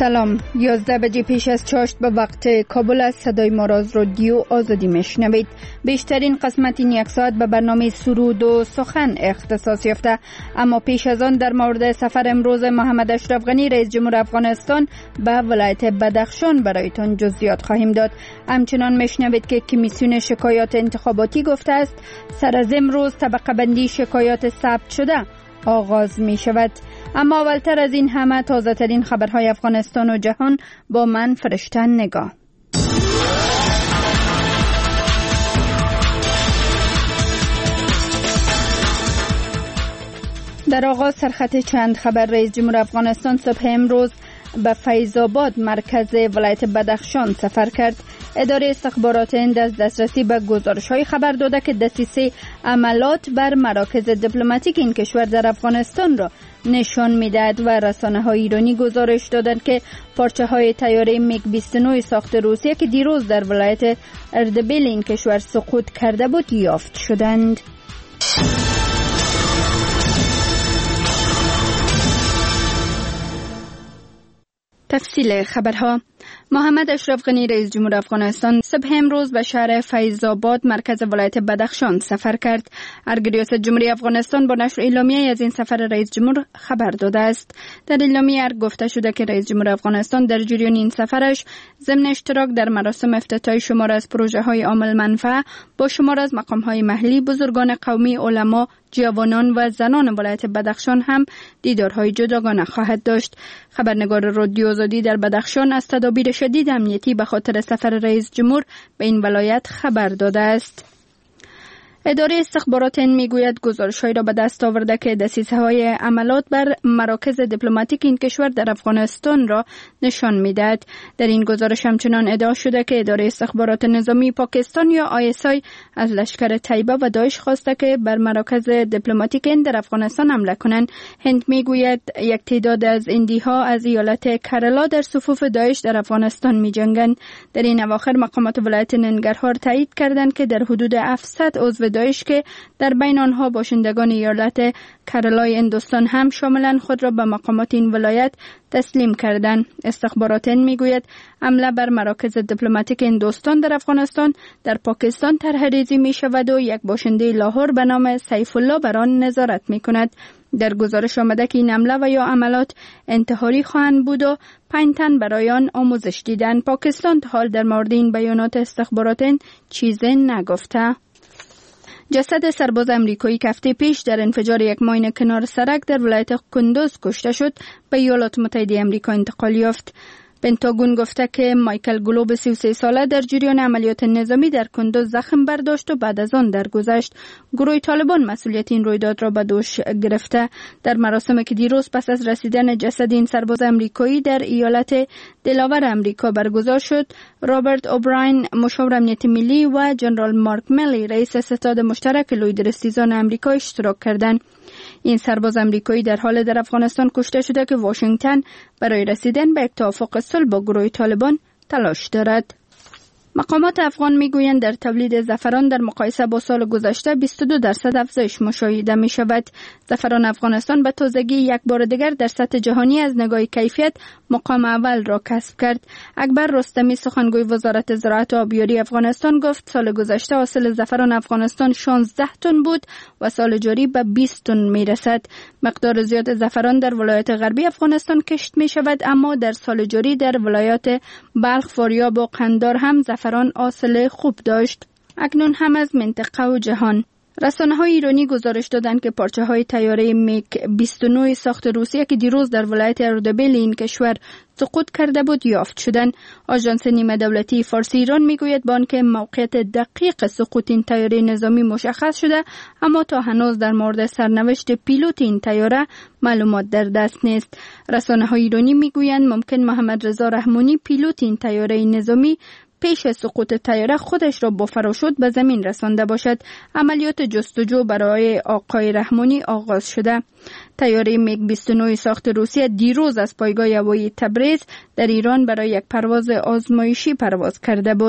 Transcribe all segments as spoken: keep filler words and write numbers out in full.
سلام. یازده بجه پیش از چاشت به وقت کابل از صدای ما را از رادیو آزادی میشنوید. بیشترین قسمت این یک ساعت به برنامه سرود و سخن اختصاص یافته، اما پیش از آن در مورد سفر امروز محمد اشرف غنی رئیس جمهور افغانستان به ولایت بدخشان برایتان جزئیات خواهیم داد. همچنان میشنوید که کمیسیون شکایات انتخاباتی گفته است سر از امروز طبقه بندی شکایات ثبت شده آغاز می شود. اما اولتر از این همه تازه ترین خبرهای افغانستان و جهان با من فرشته نگاه. در آغاز سرخط چند خبر. رئیس جمهور افغانستان صبح امروز به فیض آباد مرکز ولایت بدخشان سفر کرد. اداره استخبارات هند از دسترسی به گزارش‌های خبر داده که دسیسه عملات بر مراکز دیپلماتیک این کشور در افغانستان را نشان می‌دهد و رسانه‌های ایرانی گزارش دادند که پارچه‌های طیاره میگ بیست و نه ساخت روسیه که دیروز در ولایت اردبیل این کشور سقوط کرده بود یافت شدند. تفصیل خبرها. محمد اشرف غنی رئیس جمهور افغانستان صبح امروز به شهر فیض آباد مرکز ولایت بدخشان سفر کرد. ارگ ریاست جمهوری افغانستان با نشر اعلامیه از این سفر رئیس جمهور خبر داده است. در اعلامیه ارگ گفته شده که رئیس جمهور افغانستان در جریان این سفرش ضمن اشتراک در مراسم افتتاحی شمار از پروژه‌های عامل منفعه با شمار از مقام‌های محلی، بزرگان قومی، علما، جوانان و زنان ولایت بدخشان هم دیدارهای جداگانه خواهد داشت. خبرنگار رادیو آزادی در بدخشان از تدابیر شدید امنیتی به خاطر سفر رئیس جمهور به این ولایت خبر داده است. اداره استخبارات هند میگوید گزارش‌هایی را به دست آورده که دسیسه‌های عملات بر مراکز دیپلماتیک این کشور در افغانستان را نشان می‌دهد. در این گزارش همچنان ادعا شده که اداره استخبارات نظامی پاکستان یا آی اس آی از لشکر طیبه و داعش خواسته که بر مراکز دیپلماتیک هند در افغانستان حمله کنند. هند میگوید یک تعداد از هندی‌ها از ایالت کرالا در صفوف داعش در افغانستان می‌جنگند. در این اواخر مقامات ولایت ننگرهار تایید کردند که در حدود هفتصد عضو داعش که در بین آنها باشندگان ایالت کرالای هندوستان هم شاملند خود را به مقامات این ولایت تسلیم کردند. استخبارات میگوید حمله بر مراکز دیپلماتیک هندوستان در افغانستان در پاکستان طرح‌ریزی می شود و یک باشنده لاهور به نام سیف الله بر آن نظارت می کند. در گزارش آمده که این حمله و یا عملات انتحاری خواهند بود و پنج تن برای آن آموزش دیدند. پاکستان تا حال در مورد این بیانات استخبارات چیزی نگفته. جسد سرباز امریکایی که هفته پیش در انفجار یک ماین کنار سرک در ولایت کندوز کشته شد به ایالات متحده آمریکا انتقال یافت. پنتاگون گفته که مایکل گلوب سی و سه ساله در جریان عملیات نظامی در کندوز زخم برداشت و بعد از آن درگذشت. گروه طالبان مسئولیت این رویداد را به دوش گرفته. در مراسمی که دیروز پس از رسیدن جسد این سرباز امریکایی در ایالت دلاور امریکا برگزار شد، رابرت اوبراین مشاور امنیت ملی و جنرال مارک ملی رئیس ستاد مشترک لویدرستیزان امریکا اشتراک کردند. این سرباز امریکایی در حال در افغانستان کشته شده که واشنگتن برای رسیدن به یک توافق صلح با گروه طالبان تلاش دارد. مقامات افغان میگویند در تولید زعفران در مقایسه با سال گذشته بیست و دو درصد افزایش مشاهده می شود. زعفران افغانستان به تازگی یک بار دیگر در سطح جهانی از نگاه کیفیت مقام اول را کسب کرد. اکبر رستمی سخنگوی وزارت زراعت و آبیاری افغانستان گفت سال گذشته حاصل زعفران افغانستان شانزده تن بود و سال جاری به بیست تن می رسد. مقدار زیاد زعفران در ولایت غربی افغانستان کشت می شود، اما در سال جاری در ولایات بلخ، فاریاب و قندهار هم زعفران حاصل خوب داشت. اکنون هم از منطقه و جهان. رسانه‌های ایرانی گزارش دادند که پارچه‌های طیاره میگ بیست و نه ساخت روسیه که دیروز در ولایت اردبیل این کشور سقوط کرده بود یافت شدند. آژانس نیمه دولتی فارسی ایران میگوید با آنکه موقعیت دقیق سقوط این طیاره نظامی مشخص شده، اما تا هنوز در مورد سرنوشت پیلوت این طیاره معلومات در دست نیست. رسانه‌های ایرانی میگویند ممکن محمد رضا رحمانی پیلوت این طیاره نظامی پیش از سقوط طیاره خودش را با فراشوت به زمین رسانده باشد. عملیات جستجو برای آقای رحمانی آغاز شده. طیاره میگ بیست و نه ساخت روسیه دیروز از پایگاه هوایی تبریز در ایران برای یک پرواز آزمایشی پرواز کرده بود.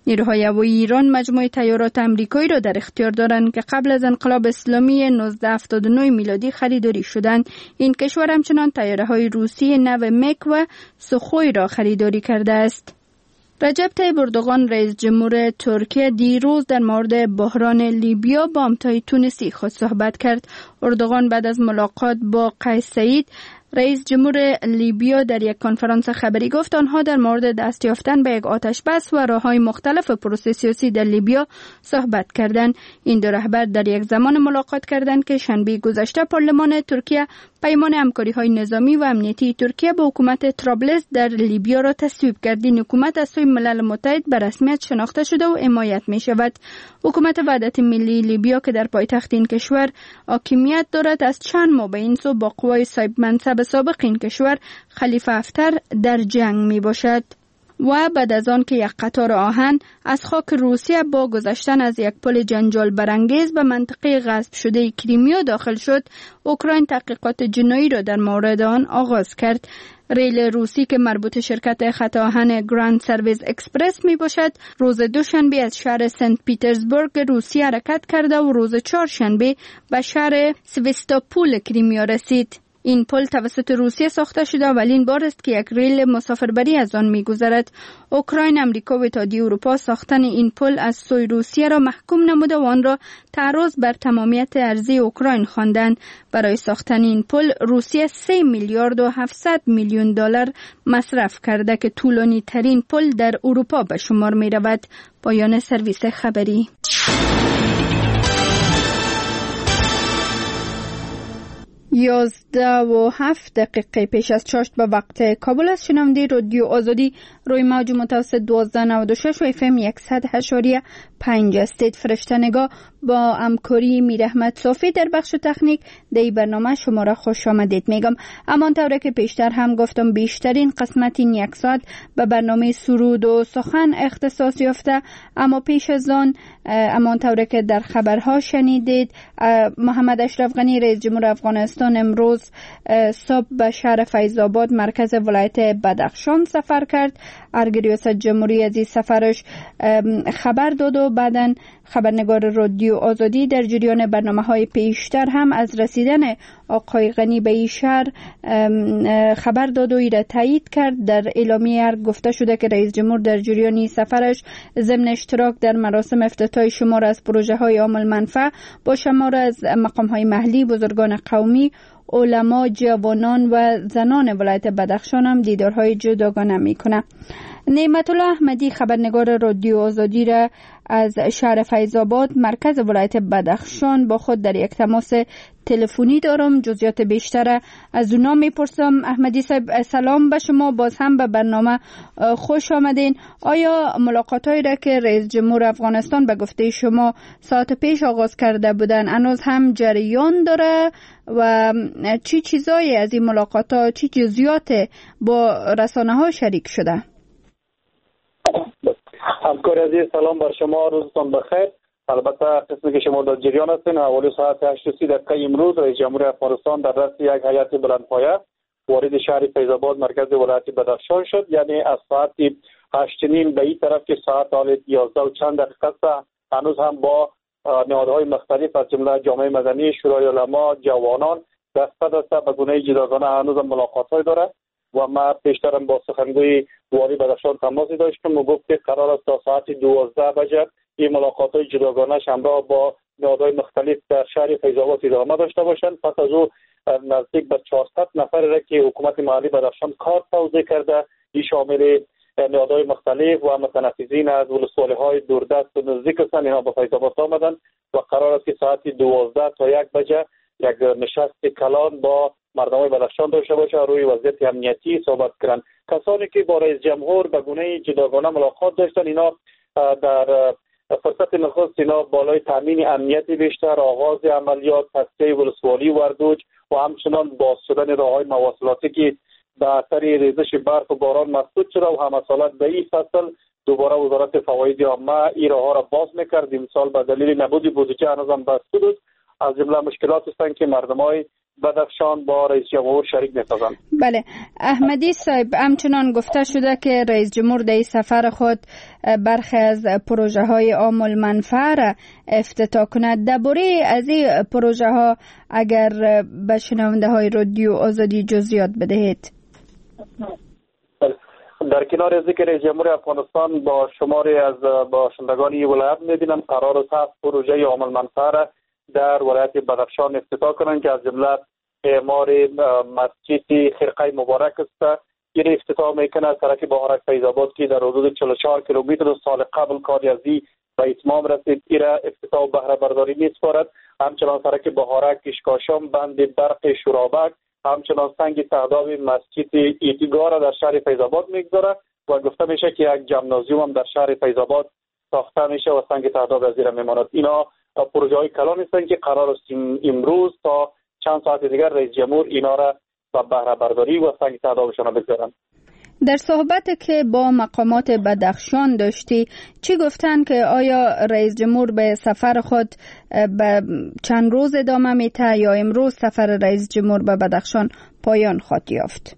نیروهای هوایی ایران مجموعه طیارات آمریکایی را در اختیار دارند که قبل از انقلاب اسلامی نوزده هفتاد و نه میلادی خریداری شدند. این کشور همچنان طیاره‌های روسی نو مک و سوخوی را خریداری کرده است. رجب طیب اردوغان رئیس جمهور ترکیه دیروز در مورد بحران لیبیا با همتای تونسی خود صحبت کرد. اردوغان بعد از ملاقات با قیس سعید رئیس جمهور لیبیا در یک کنفرانس خبری گفت آنها در مورد دست یافتن به یک آتش بس و راه‌های مختلف پروسه سیاسی در لیبیا صحبت کردند. این دو رهبر در یک زمان ملاقات کردند که شنبه گذشته پارلمان ترکیه پیمان همکاری‌های نظامی و امنیتی ترکیه با حکومت طرابلس در لیبیا را تصویب کرد. این حکومت از سوی ملل متحد به رسمیت شناخته شده و حمایت می‌شود. حکومت وحدت ملی لیبیا که در پایتخت این کشور حاکمیت دارد از چند ماه به این سو با قوای صاحب منصب سابق این کشور خلیفه حفتر در جنگ می باشد. و بعد از آن که یک قطار آهن از خاک روسیه با گذشتن از یک پل جنجال برانگیز به منطقه غصب شده کریمیا داخل شد، اوکراین تحقیقات جنایی را در مورد آن آغاز کرد. ریل روسی که مربوط شرکت خط آهن گراند سرویس اکسپرس می باشد، روز دوشنبه از شهر سنت پیترزبورگ روسیه حرکت کرده و روز چهارشنبه به شهر سویستوپول کریمیا رسید. این پل توسط روسیه ساخته شده اولین بار است که یک ریل مسافربری از آن می‌گذرد. اوکراین، آمریکا و اتحادیه اروپا ساختن این پل از سوی روسیه را محکوم نموده و آن را تعرض بر تمامیت ارضی اوکراین خواندند. برای ساختن این پل روسیه سه میلیارد و هفتصد میلیون دلار مصرف کرده که طولانی ترین پل در اروپا به شمار می‌رود. پایان سرویس خبری. یازده و هفت دقیقه پیش از چاشت به وقت کابل است. شنونده رادیو آزادی روی موج متوسط دوازده نود و شش و اف ام صد اشاریه پنج استید. فرشته نگاه با همکاری میر احمد صافی در بخش تکنیک در برنامه شما را خوش آمدید میگم. همانطور که پیشتر هم گفتم بیشترین قسمت این یک ساعت به برنامه سرود و سخن اختصاص یافته، اما پیش از آن همانطور که در خبرها شنیدید محمد اشرف غنی رئیس جمهور افغانستان امروز صبح به شهر فیض آباد مرکز ولایت بدخشان سفر کرد. ارگریوس جمهوری از این سفرش خبر داد و بعداً خبرنگار رادیو آزادی در جریان برنامه‌های پیشتر هم از رسیدن آقای غنی به این شهر خبر داد و ایره تایید کرد. در اعلامیه گفته شده که رئیس جمهور در جریان سفرش ضمن اشتراک در مراسم افتتاح شمار از پروژه‌های عامل منفعه با شمار از مقام‌های محلی، بزرگان قومی، علما، جوانان و زنان ولایت بدخشان هم دیدارهای جداگانه میکنه. نعمت الله احمدی خبرنگار رادیو آزادی را از شهر فیض آباد مرکز ولایت بدخشان با خود در یک تماس تلفنی دارم. جزئیات بیشتر از اونا میپرسم. احمدی صاحب سلام به شما، باز هم به برنامه خوش آمدین. آیا ملاقاتایی را که رئیس جمهور افغانستان به گفته شما ساعت پیش آغاز کرده بودن هنوز هم جریان داره و چی چیزایی از این ملاقات‌ها، چی جزئیات با رسانه‌ها شریک شده؟ همکار عزیز سلام بر شما، روزتان بخیر. البته قسمی که شما در جریان هستین حوالی ساعت هشت و سی دقیقه امروز رئیس جمهور افغانستان در رأس یک هیئت بلندپایه وارد شهر فیض آباد مرکز ولایت بدخشان شد. یعنی از ساعت هشت نیم به این طرف که ساعت حال یازده و چند دقیقه است هنوز هم با نهادهای مختلف از جمله جامعه مدنی، شورای علما، جوانان دست به دست به گونه جداگانه هنوز هم ملاقات‌های داره و ما پیشترم با سخنگوی والی بدخشان تماسی داشتم و گفت که قرار است تا ساعت دوازده بجه این ملاقات‌های جداگانه همراه با نهادهای مختلف در شهر فیض آباد ادامه داشته باشند. پس از او نزدیک به چهارصد نفر را که حکومت محلی بدخشان کار توزیع کرده، این شامل نهادهای مختلف و متنفذین از ولسوالی‌های دوردست و نزدیک هستند، اینها به فیض آباد آمدند و قرار است که ساعت دوازده تا یک بجه یک نشست کلان با مردم بدخشان داشته باشه روی وضعیت امنیتی صحبت کردن. کسانی که با رئیس جمهور به گونه جداگانه ملاقات داشتن اینا در فرصت نخست اینا بالای تامین امنیت بیشتر، آغاز عملیات تصفیه ولسوالی وردوج و همچنان باز شدن راههای مواصلاتی که به اثر ریزش برف و باران مسدود شده و هم اصالت به این فصل دوباره وزارت فواید عامه این راهها را باز میکرد. امسال به دلیل نبود بودجه هنوز هم بسته بود. از جمله مشکلات هستند که مردمای بدخشان با رئیس جمهور شریک می‌سازند. بله، احمدی صاحب، همچنان گفته شده که رئیس جمهور در سفر خود برخی از پروژه های عام المنفعه را افتتاح کند. درباره از این پروژه ها اگر به شنونده های رادیو آزادی جزئیات بدهید. در کنار ذکر رئیس جمهور افغانستان با شماری از باشندگان این ولایت می‌بینم قرار است هفت پروژه عام المنفعه را در ولایت بدخشان افتتاح کنند که از جمله اعمار مسجد خرقه مبارک است. این افتتاح میکنه سرک بهارک فیض‌آباد که در حدود چهل و چهار کیلومتر سال قبل کاری از این به اتمام رسید. این را افتتاح و بهره برداری می‌سپارد. همچنان سرک بهارک کشکاشم بند برق شورابک، همچنان سنگ تهداب مسجد ایتگاه را در شهر فیض‌آباد میگذارد و گفته میشه که یک جمنازیوم هم در شهر فیض‌آباد ساخته میشه و سنگ تهداب از این میماند. اینا پروژه های کلان هستند که قرار است امروز تا چند ساعت دیگر رئیس جمهور اینا را به بهره برداری و سنگ تهدابشان را بگذارند. در صحبت که با مقامات بدخشان داشتی چی گفتن که آیا رئیس جمهور به سفر خود به چند روز ادامه میته یا امروز سفر رئیس جمهور به بدخشان پایان خواهد یافت؟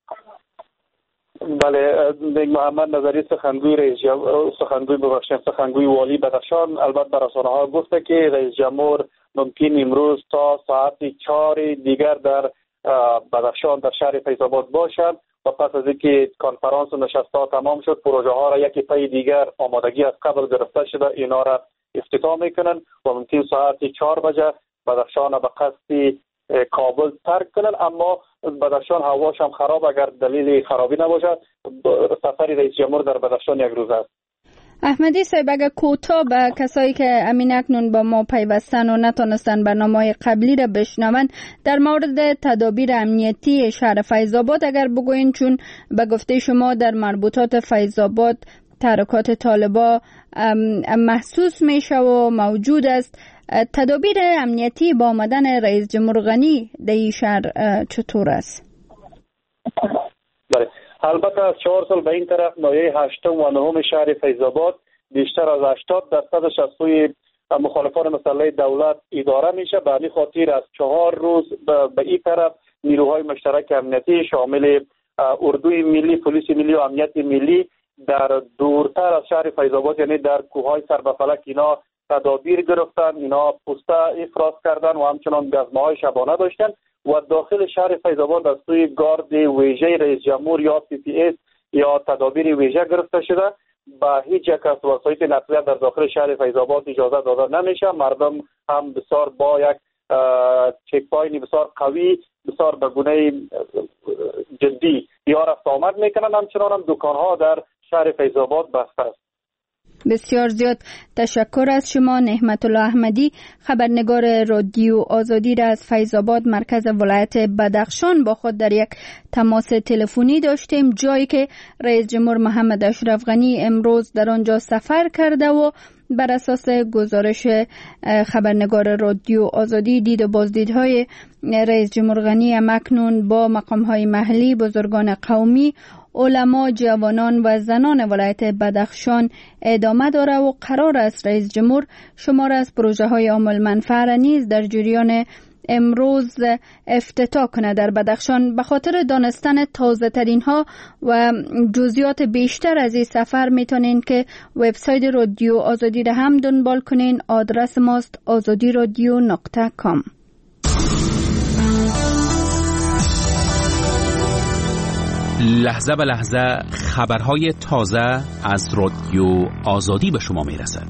بله، نیک محمد نظری سخنگوی رئیس جمهور سخنگوی ببخشید سخنگوی والی بدخشان البته بر رسانه‌ها گفته که رئیس جمهور ممکن امروز تا ساعت چهار دیگر در بدخشان در شهر فیض‌آباد باشند و پس از اینکه کنفرانس و نشست‌ها تمام شد پروژه ها را یکی پای دیگر آمادگی از قبل گرفته شده اینا را افتتاح میکنن و ممکن ساعت چهار بجه بدخشان به قصد کابل ترک کنن. اما بدخشان هواش هم خراب، اگر دلیل خرابی نباشد سفر رئیس جمهور در بدخشان یک روز است. احمدی صاحب، اگر کوتاه به کسایی که امین اکنون با ما پیوستن و نتونستن برنامه قبلی را بشنون در مورد تدابیر امنیتی شهر فیض‌آباد اگر بگوین، چون به گفته شما در مربوطات فیض‌آباد تحرکات طالبا محسوس میشه و موجود است، تدابیر امنیتی با آمدن رئیس جمهور غنی در این شهر چطور است؟ بله، البته از چهار سال به این طرف ناحیه هشتم و نهم شهر فیض‌آباد بیشتر از هشتاد درصدش از سوی مخالفان مسلح دولت اداره میشه. به همین خاطر از چهار روز به این طرف نیروهای مشترک امنیتی شامل اردوی ملی، پلیس ملی و امنیت ملی در دورتر از شهر فیض‌آباد یعنی در کوههای سر به فلک اینا تدابیر گرفتن، اینا پوسته افراز کردن و همچنان گزمه‌های شبانه داشتن و داخل شهر فیض‌آباد از سوی گارد ویژه رئیس جمهور یا پی پی اس یا تدابیر ویژه گرفته شده. با هیچ یک از وسایل نقلیه در داخل شهر فیض‌آباد اجازه داده نمیشه. مردم هم بسیار با یک چک پاین بسیار قوی بسیار به گونه جدی یا رفت آمد میکنن. همچنان هم دکان‌ها در شهر فیض‌آباد بسته است. بسیار زیاد تشکر از شما نعمت الله احمدی، خبرنگار رادیو آزادی را از فیض‌آباد مرکز ولایت بدخشان با خود در یک تماس تلفنی داشتیم، جایی که رئیس جمهور محمد اشرف غنی امروز در آنجا سفر کرده و بر اساس گزارش خبرنگار رادیو آزادی دید و بازدیدهای رئیس جمهور غنی اکنون با مقام‌های محلی، بزرگان قومی، علما، جوانان و زنان ولایت بدخشان ادامه داره و قرار است رئیس جمهور شمار از پروژه های عام المنفعه نیز در جریان امروز افتتاح کنه در بدخشان. به خاطر دانستن تازه ترین ها و جزئیات بیشتر از این سفر میتونین که وبسایت رادیو آزادی را هم دنبال کنین. آدرس ماست آزادی رادیو نقطه کام. لحظه به لحظه خبرهای تازه از رادیو آزادی به شما میرسد.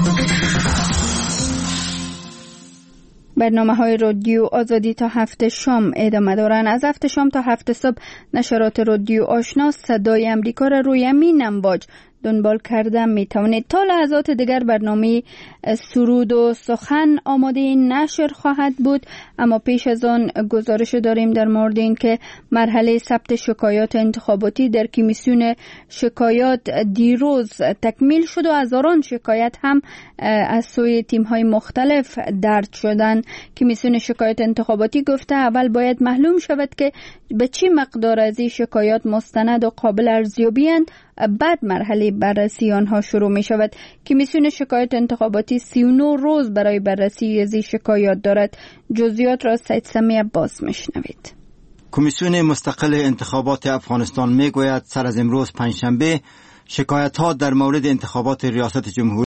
برنامه های رادیو آزادی تا هفت شام ادامه دارن. از هفت شام تا هفت صبح نشرات رادیو آشنا صدای امریکا را روی امین امواج دنبال کردم می توانید. تا لحظات دیگر برنامه سرود و سخن آماده نشر خواهد بود، اما پیش از آن گزارش داریم در مورد این که مرحله ثبت شکایات انتخاباتی در کمیسیون شکایات دیروز تکمیل شد و هزاران شکایت هم از سوی تیم های مختلف درج شدن. کمیسیون شکایات انتخاباتی گفته اول باید معلوم شود که به چی مقدار از این شکایات مستند و قابل ارزیابی اند بعد مرحله بررسی آنها شروع می شود. کمیسیون شکایت انتخاباتی سی و نه روز برای بررسی از این شکایات دارد. جزئیات را سید سمی عباس میشنوید. کمیسیون مستقل انتخابات افغانستان میگوید سر از امروز پنجشنبه شکایت ها در مورد انتخابات ریاست جمهوری